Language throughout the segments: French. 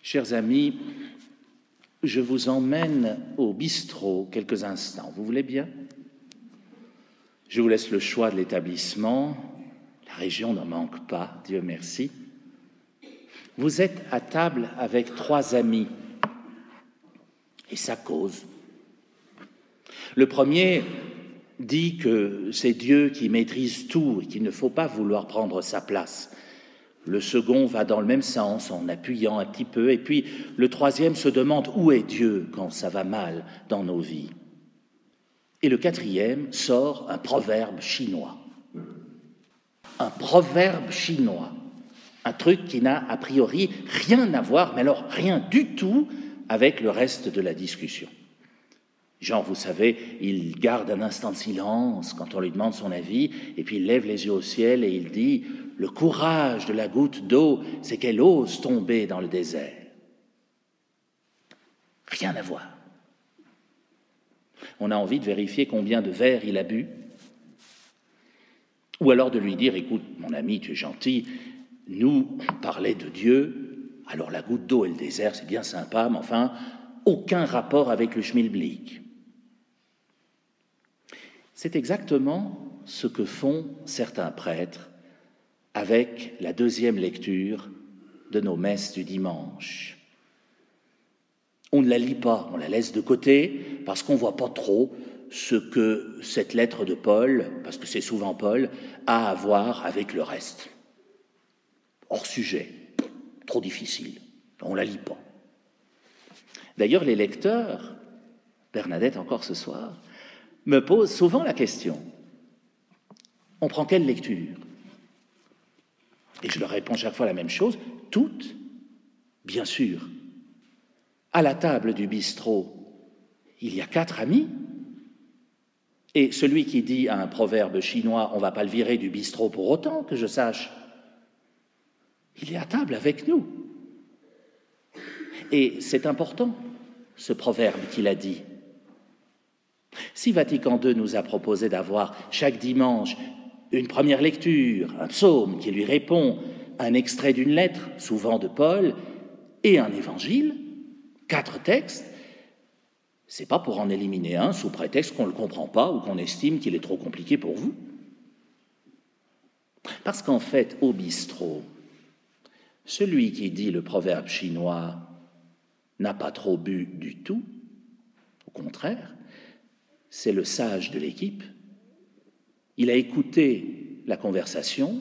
Chers amis, je vous emmène au bistrot quelques instants. Vous voulez bien? Je vous laisse le choix de l'établissement. La région n'en manque pas, Dieu merci. Vous êtes à table avec 3 amis et ça cause. Le premier dit que c'est Dieu qui maîtrise tout et qu'il ne faut pas vouloir prendre sa place. Le second va dans le même sens en appuyant un petit peu. Et puis le troisième se demande où est Dieu quand ça va mal dans nos vies. Et le quatrième sort un proverbe chinois. Un proverbe chinois. Un truc qui n'a a priori rien à voir, mais alors rien du tout avec le reste de la discussion. Genre, vous savez, il garde un instant de silence quand on lui demande son avis, et puis il lève les yeux au ciel et il dit « Le courage de la goutte d'eau, c'est qu'elle ose tomber dans le désert. » Rien à voir. On a envie de vérifier combien de verres il a bu, ou alors de lui dire « Écoute, mon ami, tu es gentil, nous, on parlait de Dieu, alors la goutte d'eau et le désert, c'est bien sympa, mais enfin, aucun rapport avec le schmilblick. » C'est exactement ce que font certains prêtres avec la deuxième lecture de nos messes du dimanche. On ne la lit pas, on la laisse de côté parce qu'on ne voit pas trop ce que cette lettre de Paul, parce que c'est souvent Paul, a à voir avec le reste. Hors sujet, trop difficile, on ne la lit pas. D'ailleurs, les lecteurs, Bernadette encore ce soir, me posent souvent la question, on prend quelle lecture? Et je leur réponds chaque fois la même chose, toutes, bien sûr. À la table du bistrot, il y a 4 amis, et celui qui dit un proverbe chinois, on ne va pas le virer du bistrot pour autant, que je sache, il est à table avec nous. Et c'est important, ce proverbe qu'il a dit. Si Vatican II nous a proposé d'avoir chaque dimanche une première lecture, un psaume qui lui répond, un extrait d'une lettre, souvent de Paul, et un évangile, 4 textes, c'est pas pour en éliminer un sous prétexte qu'on ne le comprend pas ou qu'on estime qu'il est trop compliqué pour vous. Parce qu'en fait, au bistrot, celui qui dit le proverbe chinois n'a pas trop bu du tout, au contraire, c'est le sage de l'équipe. Il a écouté la conversation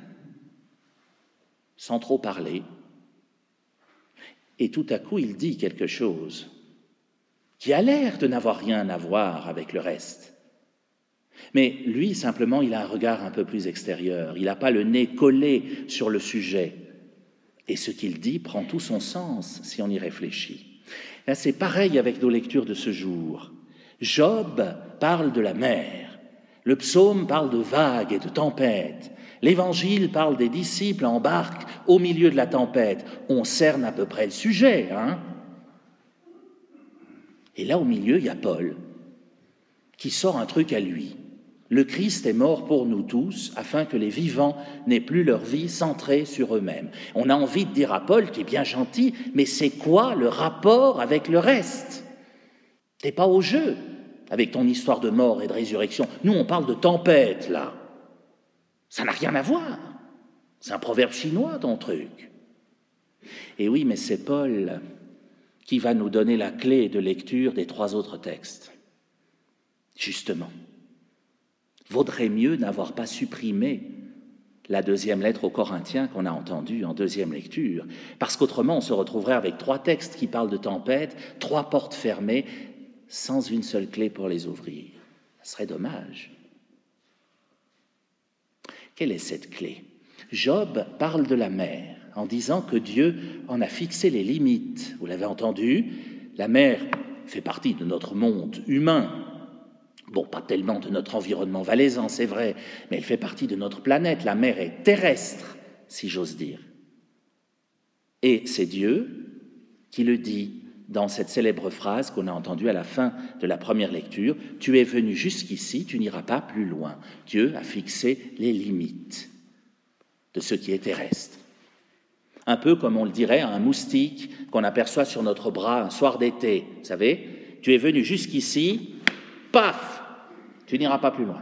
sans trop parler, et tout à coup il dit quelque chose qui a l'air de n'avoir rien à voir avec le reste. Mais lui, simplement, il a un regard un peu plus extérieur, il n'a pas le nez collé sur le sujet. Et ce qu'il dit prend tout son sens si on y réfléchit. Là, c'est pareil avec nos lectures de ce jour. Job parle de la mer, le psaume parle de vagues et de tempêtes, l'évangile parle des disciples en barque au milieu de la tempête. On cerne à peu près le sujet, hein? Et là, au milieu, il y a Paul qui sort un truc à lui. Le Christ est mort pour nous tous, afin que les vivants n'aient plus leur vie centrée sur eux-mêmes. On a envie de dire à Paul, qui est bien gentil, mais c'est quoi le rapport avec le reste? T'es pas au jeu avec ton histoire de mort et de résurrection. Nous, on parle de tempête, là. Ça n'a rien à voir. C'est un proverbe chinois, ton truc. Et oui, mais c'est Paul qui va nous donner la clé de lecture des 3 autres textes. Justement. Vaudrait mieux n'avoir pas supprimé la 2e lettre aux Corinthiens qu'on a entendue en 2e lecture, parce qu'autrement on se retrouverait avec 3 textes qui parlent de tempête, 3 portes fermées, sans une seule clé pour les ouvrir. Ce serait dommage. Quelle est cette clé? Job parle de la mer en disant que Dieu en a fixé les limites. Vous l'avez entendu, la mer fait partie de notre monde humain. Bon, pas tellement de notre environnement valaisan, c'est vrai, mais elle fait partie de notre planète. La mer est terrestre, si j'ose dire. Et c'est Dieu qui le dit dans cette célèbre phrase qu'on a entendue à la fin de la première lecture. « Tu es venu jusqu'ici, tu n'iras pas plus loin. » Dieu a fixé les limites de ce qui est terrestre. un peu comme on le dirait à un moustique qu'on aperçoit sur notre bras un soir d'été. Vous savez, tu es venu jusqu'ici, paf, tu n'iras pas plus loin.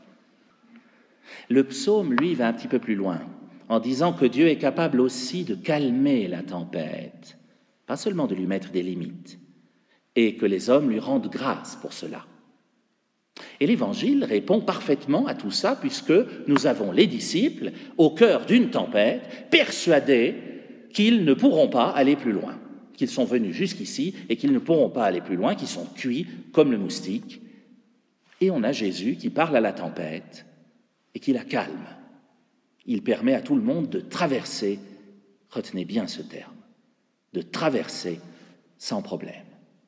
Le psaume, lui, va un petit peu plus loin, en disant que Dieu est capable aussi de calmer la tempête, pas seulement de lui mettre des limites, et que les hommes lui rendent grâce pour cela. Et l'Évangile répond parfaitement à tout ça, puisque nous avons les disciples au cœur d'une tempête, persuadés qu'ils ne pourront pas aller plus loin, qu'ils sont venus jusqu'ici et qu'ils ne pourront pas aller plus loin, qu'ils sont cuits comme le moustique. Et on a Jésus qui parle à la tempête et qui la calme. Il permet à tout le monde de traverser, retenez bien ce terme, de traverser sans problème.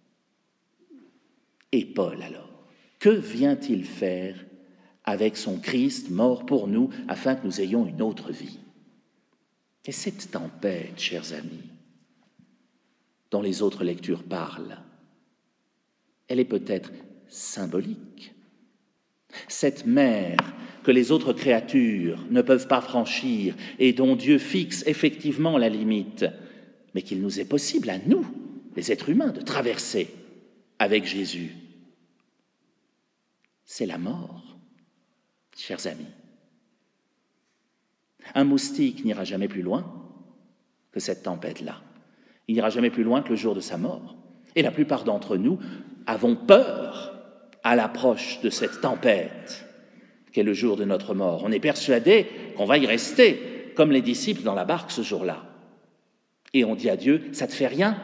Et Paul alors, que vient-il faire avec son Christ mort pour nous afin que nous ayons une autre vie? Et cette tempête, chers amis, dont les autres lectures parlent, elle est peut-être symbolique. Cette mer que les autres créatures ne peuvent pas franchir et dont Dieu fixe effectivement la limite, mais qu'il nous est possible à nous, les êtres humains, de traverser avec Jésus. C'est la mort, chers amis. Un moustique n'ira jamais plus loin que cette tempête-là. Il n'ira jamais plus loin que le jour de sa mort. Et la plupart d'entre nous avons peur à l'approche de cette tempête qu'est le jour de notre mort. On est persuadé qu'on va y rester, comme les disciples dans la barque ce jour-là. Et on dit à Dieu, ça ne te fait rien.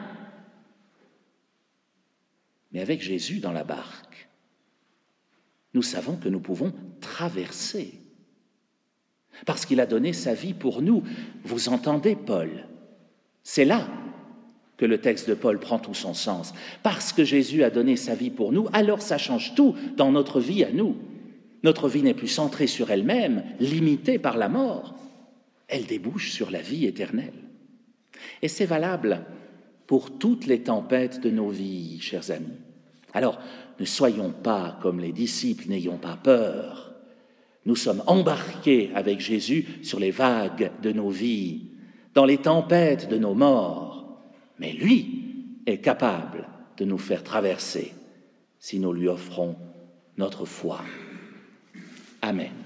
Mais avec Jésus dans la barque, nous savons que nous pouvons traverser. Parce qu'il a donné sa vie pour nous. Vous entendez, Paul? C'est là que le texte de Paul prend tout son sens. Parce que Jésus a donné sa vie pour nous, alors ça change tout dans notre vie à nous. Notre vie n'est plus centrée sur elle-même, limitée par la mort. Elle débouche sur la vie éternelle. Et c'est valable pour toutes les tempêtes de nos vies, chers amis. Alors, ne soyons pas comme les disciples, n'ayons pas peur. Nous sommes embarqués avec Jésus sur les vagues de nos vies, dans les tempêtes de nos morts. Mais lui est capable de nous faire traverser si nous lui offrons notre foi. Amen.